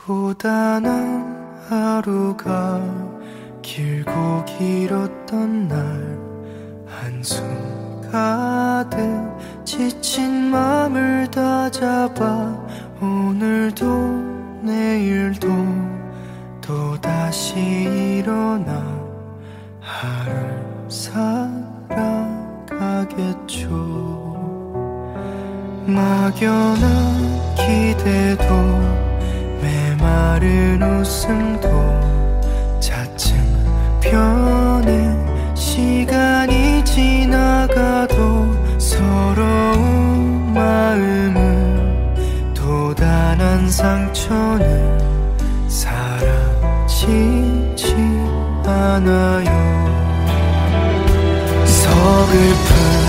고단한 하루가 길고 길었던 날 한숨 가득 지친 맘을 다잡아 오늘도 내일도 또다시 일어나 하루를 살아가겠죠. 막연한 기대도 메마른 웃음도 차츰 변해 시간이 지나가도 서러운 마음은 도단한 상처는 사라지지 않아요. 서글픈